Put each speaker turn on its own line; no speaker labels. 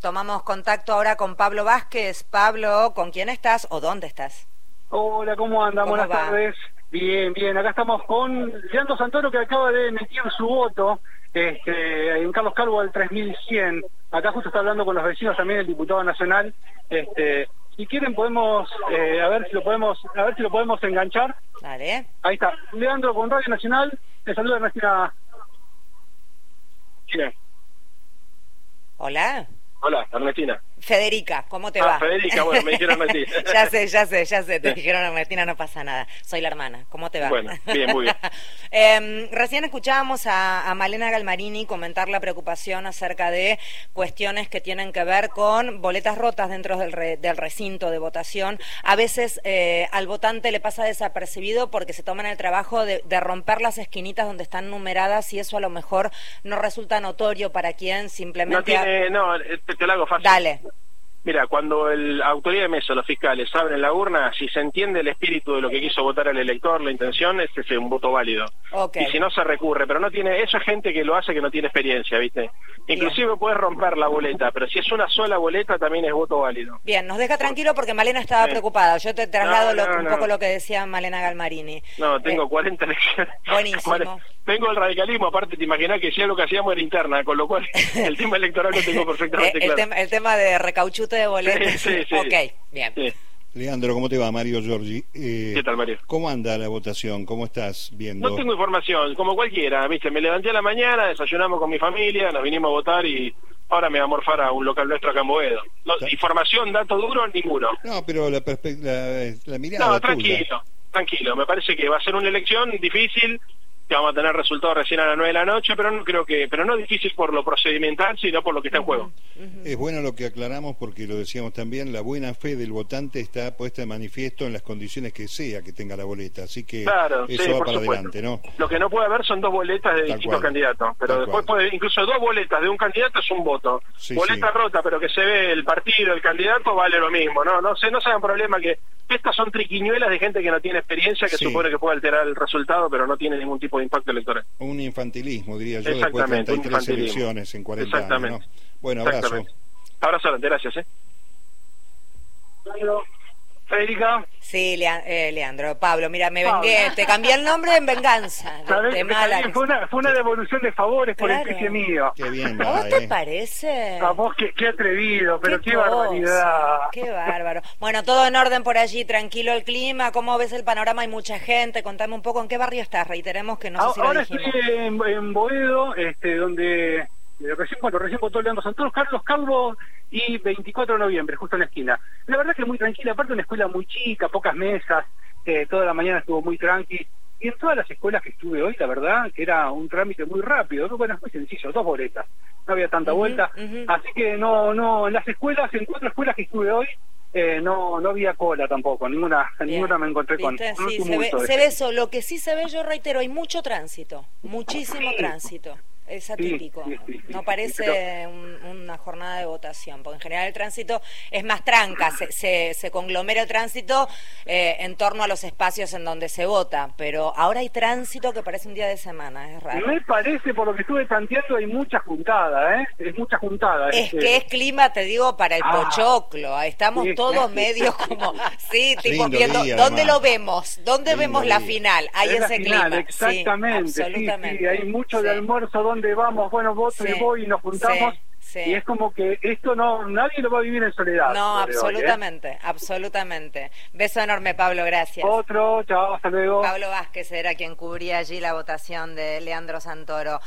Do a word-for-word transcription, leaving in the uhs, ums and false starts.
tomamos contacto ahora con Pablo Vázquez. Pablo, ¿con quién estás o dónde estás?
Hola, ¿cómo andan?
¿Cómo
Buenas
va?
tardes. Bien, bien. Acá estamos con Leandro Santoro, que acaba de emitir su voto este, en Carlos Calvo al tres mil cien. Acá justo está hablando con los vecinos también el diputado nacional. Este, si quieren podemos, eh, a ver si lo podemos, a ver si lo podemos enganchar.
Dale.
Ahí está. Leandro con Radio Nacional. Te saluda Ernestina.
¿Quién es?
Hola.
Hola, Ernestina.
Federica, ¿cómo te
Ah,
va?
Federica, bueno, me dijeron Ernestina.
Ya sé, ya sé, ya sé, te dijeron Ernestina, no pasa nada. Soy la hermana, ¿cómo te va?
Bueno, bien, muy bien.
eh, recién escuchábamos a, a Malena Galmarini comentar la preocupación acerca de cuestiones que tienen que ver con boletas rotas dentro del, re, del recinto de votación. A veces eh, al votante le pasa desapercibido porque se toman el trabajo de, de romper las esquinitas donde están numeradas y eso a lo mejor no resulta notorio para quien simplemente...
No tiene, no, te, te lo hago fácil.
Dale.
Mira, cuando la autoridad de mesa, los fiscales, abren la urna, si se entiende el espíritu de lo que quiso votar el elector, la intención, ese es un voto válido.
Okay.
Y si no, se recurre, pero no tiene, eso es gente que lo hace que no tiene experiencia, ¿viste? Inclusive
Bien.
puedes romper la boleta, pero si es una sola boleta también es voto válido.
Bien, nos deja tranquilo porque Malena estaba
Sí.
preocupada. Yo te traslado
No, no,
lo, un
no.
poco lo que decía Malena Galmarini.
No, tengo
Eh,
cuarenta elecciones.
buenísimo.
Tengo el radicalismo, aparte te imaginás que si algo que hacíamos era interna, con lo cual el tema electoral lo tengo perfectamente
Eh, el,
claro.
tema, el tema de recauchute de boletas.
Sí, sí, sí.
Ok, bien.
Sí.
Leandro, ¿cómo te va? Mario Giorgi. Eh,
¿Qué tal, Mario?
¿Cómo anda la votación? ¿Cómo estás viendo?
No tengo información, como cualquiera, ¿viste? Me levanté a la mañana, desayunamos con mi familia, nos vinimos a votar y ahora me va a morfar a un local nuestro acá en Boedo. No, información, dato duro, ninguno.
No, pero la, perspe- la, la mirada
No,
tuya.
tranquilo, tranquilo. Me parece que va a ser una elección difícil, que vamos a tener resultados recién a las nueve de la noche, pero no creo que, pero no difícil por lo procedimental, sino por lo que está en juego.
Es bueno lo que aclaramos porque lo decíamos también, la buena fe del votante está puesta de manifiesto en las condiciones que sea que tenga la boleta, así que
Claro,
eso
sí,
va
por
para
supuesto.
adelante, ¿no?
Lo que no puede haber son dos boletas de
Tal
distintos
cual.
candidatos, pero
Tal
después
cual.
puede, incluso dos boletas de un candidato es un voto.
Sí,
Boleta
sí.
rota, pero que se ve el partido, el candidato, vale lo mismo, ¿no? No se, no se hagan problema que estas son triquiñuelas de gente que no tiene experiencia, que
Sí.
supone que puede alterar el resultado, pero no tiene ningún tipo de impacto electoral.
Un infantilismo, diría yo, después de
Exactamente, un
treinta y tres
infantilismo.
elecciones en cuarenta años,
Exactamente.
¿no? Bueno, abrazo.
Exactamente. Abrazo adelante, gracias, ¿eh?
Federica.
Sí, Lea- eh, Leandro, Pablo, mira, me
Pablo.
vengué, te cambié el nombre en venganza. De,
¿Sabés?
de
Me
mala.
caí, Fue una, fue una devolución de favores por el
Claro.
pique mío.
Qué bien,
¿A
va,
vos te
eh.
parece?
A vos, qué, qué atrevido, pero qué,
cosa,
barbaridad.
Qué bárbaro. Bueno, todo en orden por allí, tranquilo el clima. ¿Cómo ves el panorama? Hay mucha gente. Contame un poco en qué barrio estás. Reiteremos que no sé si lo
Ahora
dijimos.
estoy en, en Boedo, este, donde eh, recién, bueno, recién votó Leandro Santoro, Carlos Calvo y veinticuatro de noviembre, justo en la esquina. La verdad que muy tranquila, aparte una escuela muy chica, pocas mesas, eh, toda la mañana estuvo muy tranqui. Y en todas las escuelas que estuve hoy, la verdad que era un trámite muy rápido, bueno, es muy sencillo, dos boletas, no había tanta
Ujú,
vuelta.
ujú.
Así que no, no, en las escuelas, en cuatro escuelas que estuve hoy, eh, no, no había cola tampoco, ninguna, en
Bien.
ninguna me encontré con
¿Viste?
un
Sí, se ve,
tumulto de
se ve
gente.
eso. Lo que sí se ve, yo reitero, hay mucho tránsito, muchísimo
Sí.
tránsito. Es atípico,
sí, sí, sí,
no
sí,
parece un- una jornada de votación, porque en general el tránsito es más tranca, se, se, se conglomera el tránsito eh, en torno a los espacios en donde se vota, pero ahora hay tránsito que parece un día de semana, es raro.
Me parece, por lo que estuve tanteando, hay mucha juntada, ¿eh? Es mucha juntada.
Es
este.
que es clima, te digo, para el
Ah.
pochoclo. Estamos
Sí,
todos
claro.
medios como, sí, tipo
Lindo
viendo,
día,
¿dónde
además.
lo vemos? ¿Dónde
Lindo
vemos la
día.
final? Hay
Es la
ese
final,
clima.
exactamente,
Sí,
sí,
absolutamente.
sí, hay mucho
Sí.
de almuerzo, donde vamos, bueno, voto
Sí,
y voy y nos juntamos,
sí, sí.
y es como que esto no, nadie lo va a vivir en soledad.
No,
lo de hoy, ¿eh?
absolutamente, absolutamente. Beso enorme, Pablo, gracias.
Otro, chao, hasta luego.
Pablo Vázquez era quien cubría allí la votación de Leandro Santoro.